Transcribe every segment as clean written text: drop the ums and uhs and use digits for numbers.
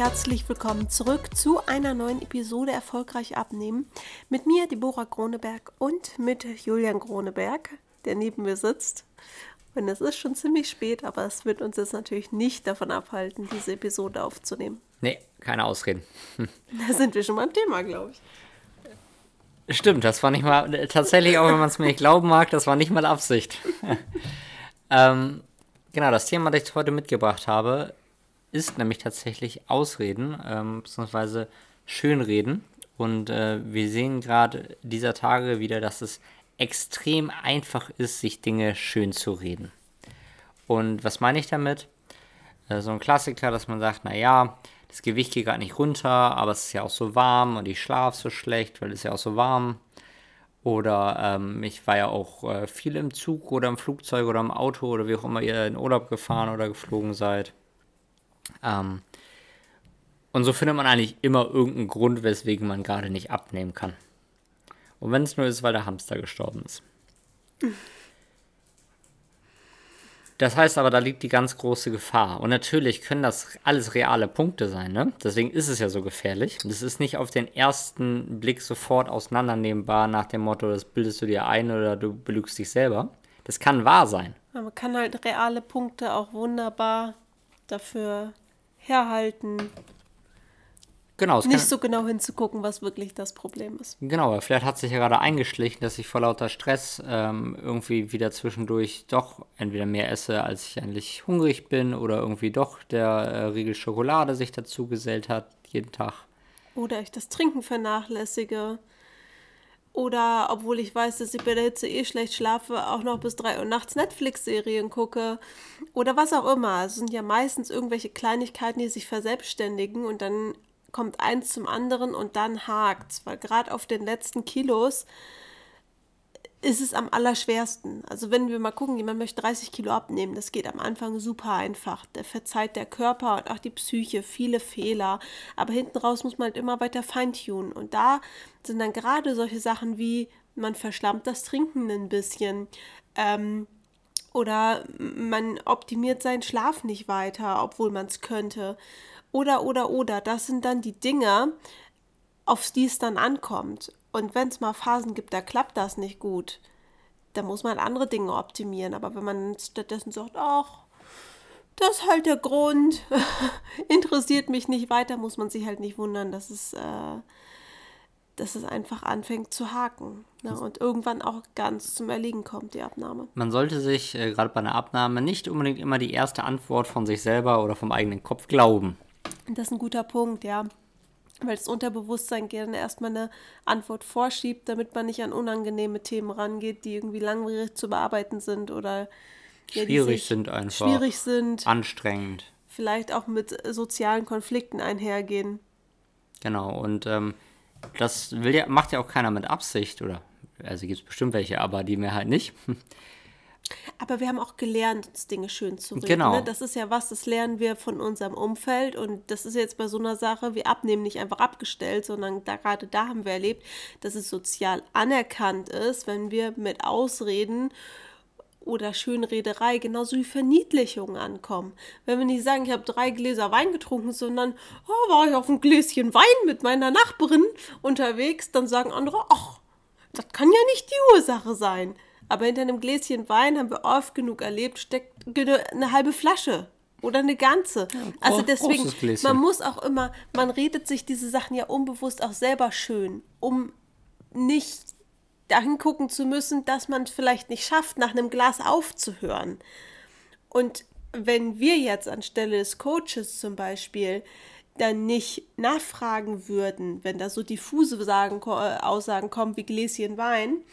herzlich willkommen zurück zu einer neuen Episode Erfolgreich abnehmen. Mit mir, Deborah Groneberg, und mit Julian Groneberg, der neben mir sitzt. Und es ist schon ziemlich spät, aber es wird uns jetzt natürlich nicht davon abhalten, diese Episode aufzunehmen. Nee, keine Ausreden. Da sind wir schon beim Thema, glaube ich. Stimmt, das war nicht mal, tatsächlich, auch wenn man es mir nicht glauben mag, das war nicht mal Absicht. Genau, das Thema, das ich heute mitgebracht habe, ist nämlich tatsächlich Ausreden, beziehungsweise Schönreden. Und wir sehen gerade dieser Tage wieder, dass es extrem einfach ist, sich Dinge schön zu reden. Und was meine ich damit? So ein Klassiker, dass man sagt, naja, das Gewicht geht gerade nicht runter, aber es ist ja auch so warm und ich schlafe so schlecht, weil es ist ja auch so warm. Oder ich war ja auch viel im Zug oder im Flugzeug oder im Auto oder wie auch immer ihr in Urlaub gefahren oder geflogen seid. Und so findet man eigentlich immer irgendeinen Grund, weswegen man gerade nicht abnehmen kann. Und wenn es nur ist, weil der Hamster gestorben ist. Das heißt aber, da liegt die ganz große Gefahr. Und natürlich können das alles reale Punkte sein, ne? Deswegen ist es ja so gefährlich. Das ist nicht auf den ersten Blick sofort auseinandernehmbar nach dem Motto, das bildest du dir ein oder du belügst dich selber. Das kann wahr sein. Aber man kann halt reale Punkte auch wunderbar dafür herhalten, Genau, es nicht kann, so genau hinzugucken, was wirklich das Problem ist. genau, vielleicht hat sich ja gerade eingeschlichen, dass ich vor lauter Stress irgendwie wieder zwischendurch doch entweder mehr esse, als ich eigentlich hungrig bin, oder irgendwie doch der Riegel Schokolade sich dazu gesellt hat, jeden Tag. Oder ich das Trinken vernachlässige. Oder, obwohl ich weiß, dass ich bei der Hitze schlecht schlafe, auch noch bis 3 Uhr nachts Netflix-Serien gucke. Oder was auch immer. Es sind ja meistens irgendwelche Kleinigkeiten, die sich verselbstständigen und dann kommt eins zum anderen und dann hakt's. Weil gerade auf den letzten Kilos ist es am allerschwersten. Also wenn wir mal gucken, jemand möchte 30 Kilo abnehmen, das geht am Anfang super einfach. Da verzeiht der Körper und auch die Psyche viele Fehler. Aber hinten raus muss man halt immer weiter feintunen. Und da sind dann gerade solche Sachen wie, man verschlammt das Trinken ein bisschen. Oder man optimiert seinen Schlaf nicht weiter, obwohl man es könnte. Oder. Das sind dann die Dinge, auf die es dann ankommt. Und wenn es mal Phasen gibt, da klappt das nicht gut, dann muss man andere Dinge optimieren. Aber wenn man stattdessen sagt, ach, das ist halt der Grund, interessiert mich nicht weiter, muss man sich halt nicht wundern, dass es einfach anfängt zu haken. Ne? Und irgendwann auch ganz zum Erliegen kommt, die Abnahme. Man sollte sich gerade bei einer Abnahme nicht unbedingt immer die erste Antwort von sich selber oder vom eigenen Kopf glauben. Das ist ein guter Punkt, ja. Weil das Unterbewusstsein gerne erstmal eine Antwort vorschiebt, damit man nicht an unangenehme Themen rangeht, die irgendwie langwierig zu bearbeiten sind oder ja, Schwierig sind einfach. Schwierig sind, anstrengend. vielleicht auch mit sozialen Konflikten einhergehen. Genau, und das macht ja auch keiner mit Absicht, oder? Also gibt es bestimmt welche, aber die Mehrheit nicht. Aber wir haben auch gelernt, uns Dinge schön zu reden. Genau. Ne? Das ist ja was, das lernen wir von unserem Umfeld. Und das ist jetzt bei so einer Sache wie Abnehmen nicht einfach abgestellt, sondern gerade da haben wir erlebt, dass es sozial anerkannt ist, wenn wir mit Ausreden oder Schönrederei genauso wie Verniedlichung ankommen. Wenn wir nicht sagen, ich habe 3 Gläser Wein getrunken, sondern war ich auf ein Gläschen Wein mit meiner Nachbarin unterwegs, dann sagen andere, ach, das kann ja nicht die Ursache sein. Aber hinter einem Gläschen Wein haben wir oft genug erlebt, steckt eine halbe Flasche oder eine ganze. Ja, also deswegen, großes Gläschen. man muss auch immer, man redet sich diese Sachen ja unbewusst auch selber schön, um nicht dahin gucken zu müssen, dass man es vielleicht nicht schafft, nach einem Glas aufzuhören. Und wenn wir jetzt anstelle des Coaches zum Beispiel dann nicht nachfragen würden, wenn da so diffuse Aussagen kommen wie Gläschen Wein,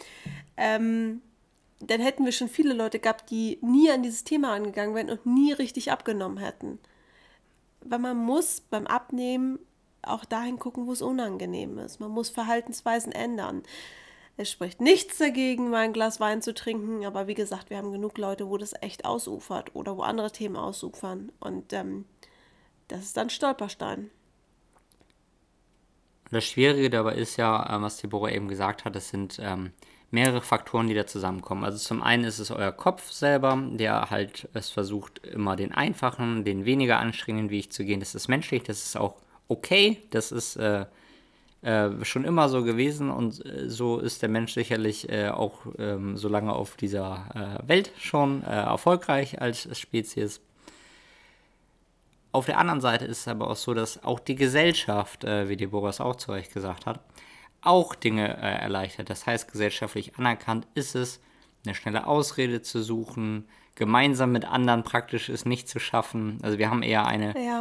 dann hätten wir schon viele Leute gehabt, die nie an dieses Thema angegangen wären und nie richtig abgenommen hätten. Weil man muss beim Abnehmen auch dahin gucken, wo es unangenehm ist. Man muss Verhaltensweisen ändern. Es spricht nichts dagegen, mal ein Glas Wein zu trinken, aber wie gesagt, wir haben genug Leute, wo das echt ausufert oder wo andere Themen ausufern. Und das ist dann Stolperstein. Das Schwierige dabei ist ja, was Deborah eben gesagt hat, es sind mehrere Faktoren, die da zusammenkommen. Also zum einen ist es euer Kopf selber, der halt es versucht, immer den einfachen, den weniger anstrengenden Weg zu gehen. Das ist menschlich, das ist auch okay, das ist schon immer so gewesen und so ist der Mensch sicherlich auch so lange auf dieser Welt schon erfolgreich als Spezies. Auf der anderen Seite ist es aber auch so, dass auch die Gesellschaft, wie die Boris auch zu Recht gesagt hat, auch Dinge erleichtert. Das heißt, gesellschaftlich anerkannt ist es, eine schnelle Ausrede zu suchen, gemeinsam mit anderen praktisch es nicht zu schaffen. Also wir haben eher eine,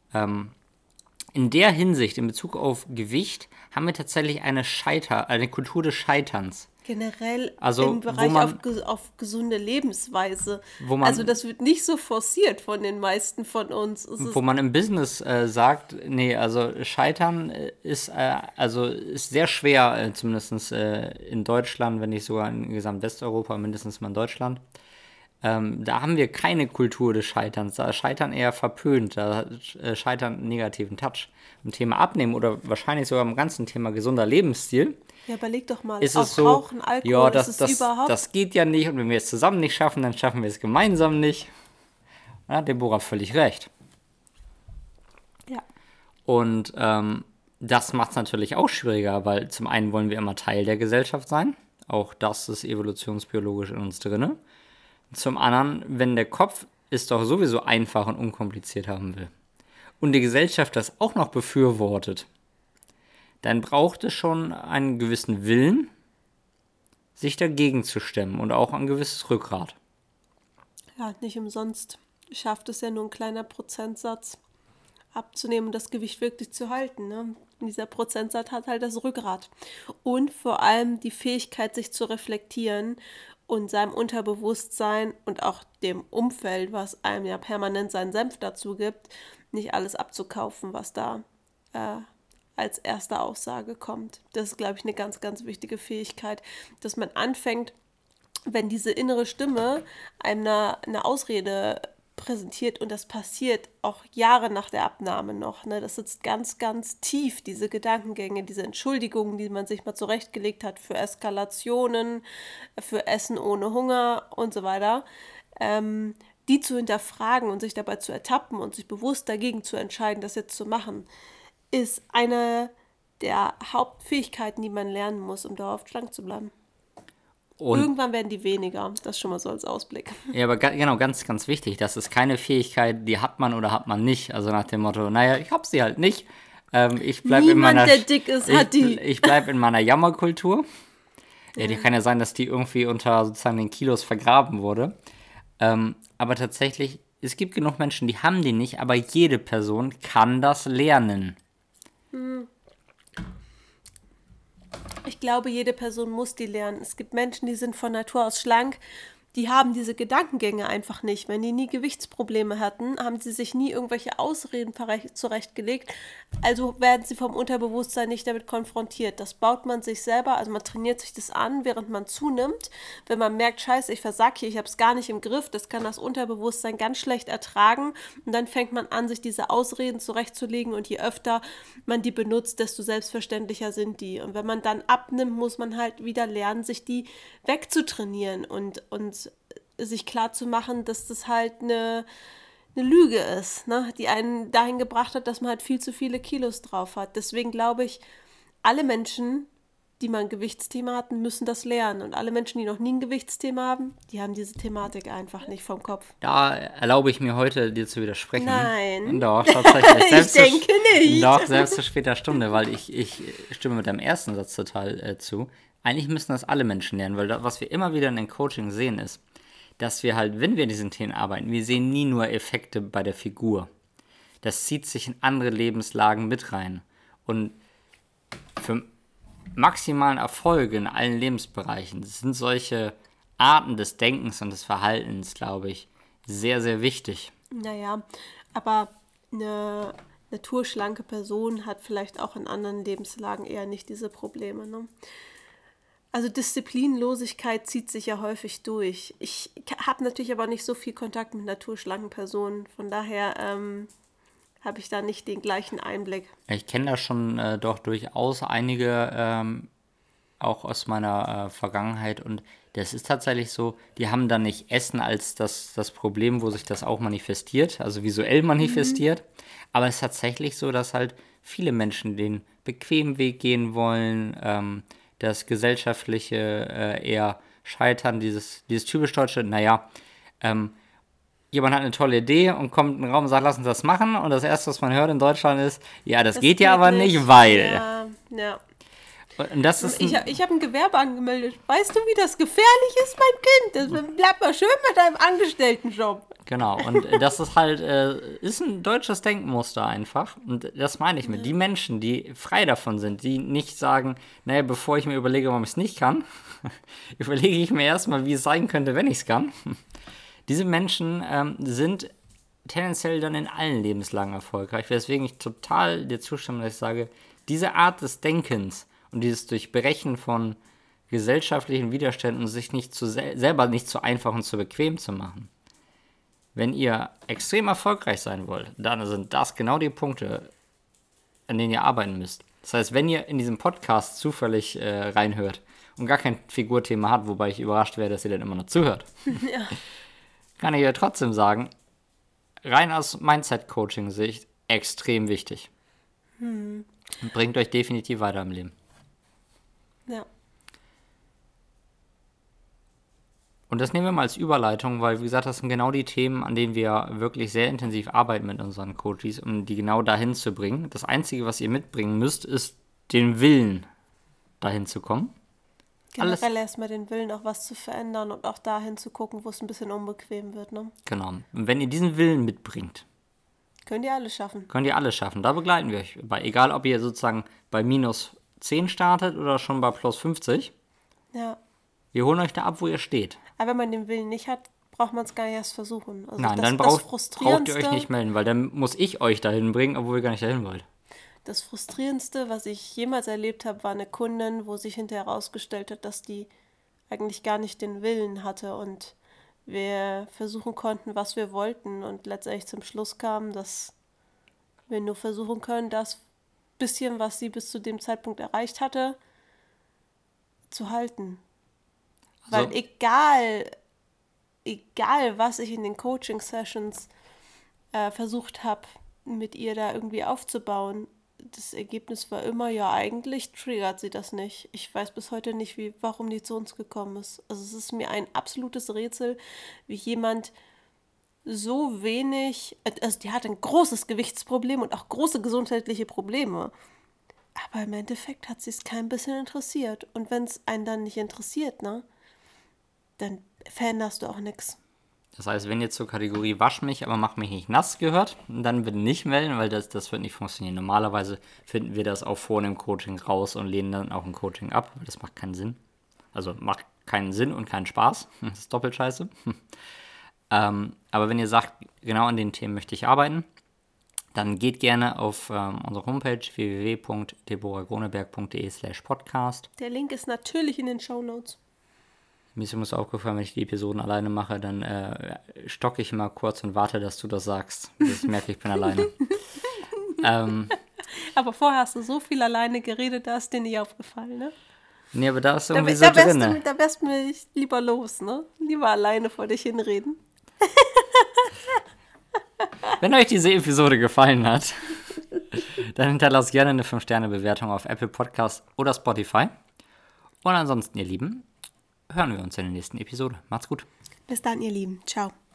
in der Hinsicht, in Bezug auf Gewicht, haben wir tatsächlich eine Kultur des Scheiterns. Generell Also, im Bereich auf gesunde Lebensweise. Also das wird nicht so forciert von den meisten von uns. Wo man im Business sagt, nee, also Scheitern ist sehr schwer, zumindest in Deutschland, wenn nicht sogar in Gesamtwesteuropa, mindestens mal in Deutschland. Da haben wir keine Kultur des Scheiterns. Da ist Scheitern eher verpönt. Da hat Scheitern einen negativen Touch. Im Thema Abnehmen oder wahrscheinlich sogar im ganzen Thema gesunder Lebensstil. Ja, überleg doch mal, ist auch es so, Rauchen, Alkohol, ja, ist es überhaupt... das geht ja nicht und wenn wir es zusammen nicht schaffen, dann schaffen wir es gemeinsam nicht. Da hat Deborah völlig recht. Ja. Und das macht es natürlich auch schwieriger, weil zum einen wollen wir immer Teil der Gesellschaft sein. Auch das ist evolutionsbiologisch in uns drin. Zum anderen, wenn der Kopf es doch sowieso einfach und unkompliziert haben will und die Gesellschaft das auch noch befürwortet, dann braucht es schon einen gewissen Willen, sich dagegen zu stemmen und auch ein gewisses Rückgrat. Ja, nicht umsonst schafft es ja nur ein kleiner Prozentsatz abzunehmen und das Gewicht wirklich zu halten. Ne? Und dieser Prozentsatz hat halt das Rückgrat. Und vor allem die Fähigkeit, sich zu reflektieren und seinem Unterbewusstsein und auch dem Umfeld, was einem ja permanent seinen Senf dazu gibt, nicht alles abzukaufen, was da als erste Aussage kommt. Das ist, glaube ich, eine ganz, ganz wichtige Fähigkeit, dass man anfängt, wenn diese innere Stimme einem eine Ausrede präsentiert und das passiert auch Jahre nach der Abnahme noch. Ne? Das sitzt ganz, ganz tief, diese Gedankengänge, diese Entschuldigungen, die man sich mal zurechtgelegt hat für Eskalationen, für Essen ohne Hunger und so weiter. Die zu hinterfragen und sich dabei zu ertappen und sich bewusst dagegen zu entscheiden, das jetzt zu machen, ist eine der Hauptfähigkeiten, die man lernen muss, um dauerhaft schlank zu bleiben. Und irgendwann werden die weniger, das schon mal so als Ausblick. Ja, aber genau, ganz, ganz wichtig, das ist keine Fähigkeit, die hat man oder hat man nicht. Also nach dem Motto, naja, ich hab sie halt nicht. Ich bleibe in meiner, der dick ist, hat die. Ich bleibe in meiner Jammerkultur. Ja, die kann ja sein, dass die irgendwie unter sozusagen den Kilos vergraben wurde. Aber tatsächlich, es gibt genug Menschen, die haben die nicht, aber jede Person kann das lernen. Ich glaube, jede Person muss die lernen. Es gibt Menschen, die sind von Natur aus schlank, die haben diese Gedankengänge einfach nicht. Wenn die nie Gewichtsprobleme hatten, haben sie sich nie irgendwelche Ausreden zurechtgelegt. Also werden sie vom Unterbewusstsein nicht damit konfrontiert. Das baut man sich selber, also man trainiert sich das an, während man zunimmt. Wenn man merkt, scheiße, ich versag hier, ich habe es gar nicht im Griff, das kann das Unterbewusstsein ganz schlecht ertragen. Und dann fängt man an, sich diese Ausreden zurechtzulegen und je öfter man die benutzt, desto selbstverständlicher sind die. Und wenn man dann abnimmt, muss man halt wieder lernen, sich die wegzutrainieren und sich klar zu machen, dass das halt eine Lüge ist, ne? Die einen dahin gebracht hat, dass man halt viel zu viele Kilos drauf hat. Deswegen glaube ich, alle Menschen, die mal ein Gewichtsthema hatten, müssen das lernen. Und alle Menschen, die noch nie ein Gewichtsthema haben, die haben diese Thematik einfach nicht vom Kopf. Da erlaube ich mir heute, dir zu widersprechen. Nein. Doch, tatsächlich. Ich denke nicht. Doch, selbst zu später Stunde, weil ich stimme mit deinem ersten Satz total zu. Eigentlich müssen das alle Menschen lernen, weil das, was wir immer wieder in den Coaching sehen, ist, dass wir halt, wenn wir in diesen Themen arbeiten, wir sehen nie nur Effekte bei der Figur. Das zieht sich in andere Lebenslagen mit rein. Und für maximalen Erfolg in allen Lebensbereichen sind solche Arten des Denkens und des Verhaltens, glaube ich, sehr, sehr wichtig. Naja, aber eine naturschlanke Person hat vielleicht auch in anderen Lebenslagen eher nicht diese Probleme, ne? Also Disziplinlosigkeit zieht sich ja häufig durch. Ich habe natürlich aber nicht so viel Kontakt mit naturschlanken Personen. Von daher habe ich da nicht den gleichen Einblick. Ich kenne da schon doch durchaus einige auch aus meiner Vergangenheit und das ist tatsächlich so, die haben dann nicht Essen als das Problem, wo sich das auch manifestiert, also visuell manifestiert, aber es ist tatsächlich so, dass halt viele Menschen den bequemen Weg gehen wollen, das gesellschaftliche eher scheitern, dieses typisch Deutsche, jemand hat eine tolle Idee und kommt in den Raum und sagt, lass uns das machen und das Erste, was man hört in Deutschland ist, ja, das geht ja aber nicht, weil... Ja. Und das ist Ich habe ein Gewerbe angemeldet. Weißt du, wie das gefährlich ist, mein Kind? Bleib mal schön mit deinem Angestelltenjob. Genau, und das ist halt, ist ein deutsches Denkmuster einfach. Und das meine ich mit. Die Menschen, die frei davon sind, die nicht sagen, naja, bevor ich mir überlege, warum ich es nicht kann, überlege ich mir erstmal, wie es sein könnte, wenn ich es kann. Diese Menschen sind tendenziell dann in allen Lebenslagen erfolgreich, weswegen ich total dir zustimme, dass ich sage, diese Art des Denkens und dieses Durchbrechen von gesellschaftlichen Widerständen und sich nicht selber nicht zu einfach und zu bequem zu machen. Wenn ihr extrem erfolgreich sein wollt, dann sind das genau die Punkte, an denen ihr arbeiten müsst. Das heißt, wenn ihr in diesem Podcast zufällig reinhört und gar kein Figurthema hat, wobei ich überrascht wäre, dass ihr dann immer noch zuhört, kann ich ja trotzdem sagen, rein aus Mindset-Coaching-Sicht extrem wichtig. Und bringt euch definitiv weiter im Leben. Ja. Und das nehmen wir mal als Überleitung, weil, wie gesagt, das sind genau die Themen, an denen wir wirklich sehr intensiv arbeiten mit unseren Coaches, um die genau dahin zu bringen. Das Einzige, was ihr mitbringen müsst, ist den Willen, dahin zu kommen. Generell erstmal den Willen, auch was zu verändern und auch dahin zu gucken, wo es ein bisschen unbequem wird. Ne? Genau. Und wenn ihr diesen Willen mitbringt, könnt ihr alles schaffen. Da begleiten wir euch bei. Egal, ob ihr sozusagen bei minus 10 startet oder schon bei plus 50. Ja. Wir holen euch da ab, wo ihr steht. Aber wenn man den Willen nicht hat, braucht man es gar nicht erst versuchen. Also nein, dann braucht ihr euch nicht melden, weil dann muss ich euch dahin bringen, obwohl ihr gar nicht dahin wollt. Das Frustrierendste, was ich jemals erlebt habe, war eine Kundin, wo sich hinterher herausgestellt hat, dass die eigentlich gar nicht den Willen hatte und wir versuchen konnten, was wir wollten und letztendlich zum Schluss kamen, dass wir nur versuchen können, das bisschen, was sie bis zu dem Zeitpunkt erreicht hatte, zu halten. Weil egal was ich in den Coaching-Sessions versucht habe, mit ihr da irgendwie aufzubauen, das Ergebnis war immer, ja, eigentlich triggert sie das nicht. Ich weiß bis heute nicht, warum die zu uns gekommen ist. Also es ist mir ein absolutes Rätsel, wie jemand so wenig, also die hat ein großes Gewichtsproblem und auch große gesundheitliche Probleme. Aber im Endeffekt hat sie es kein bisschen interessiert. Und wenn es einen dann nicht interessiert, ne, dann veränderst du auch nichts. Das heißt, wenn ihr zur Kategorie Wasch mich, aber mach mich nicht nass gehört, dann bitte nicht melden, weil das wird nicht funktionieren. Normalerweise finden wir das auch vor einem Coaching raus und lehnen dann auch ein Coaching ab. Das macht keinen Sinn. Also macht keinen Sinn und keinen Spaß. Das ist doppelt scheiße. Aber wenn ihr sagt, genau an den Themen möchte ich arbeiten, dann geht gerne auf unsere Homepage www.deborahgroneberg.de/podcast. Der Link ist natürlich in den Shownotes. Mir ist übrigens aufgefallen, wenn ich die Episoden alleine mache, dann stocke ich immer kurz und warte, dass du das sagst. Das merke ich bin alleine. Aber vorher hast du so viel alleine geredet, da ist dir nicht aufgefallen, ne? Nee, aber da ist irgendwie so drin. Da wärst du mir lieber los, ne? Lieber alleine vor dich hinreden. Wenn euch diese Episode gefallen hat, dann hinterlasst gerne eine 5-Sterne-Bewertung auf Apple Podcasts oder Spotify. Und ansonsten, ihr Lieben, hören wir uns in der nächsten Episode. Macht's gut. Bis dann, ihr Lieben. Ciao.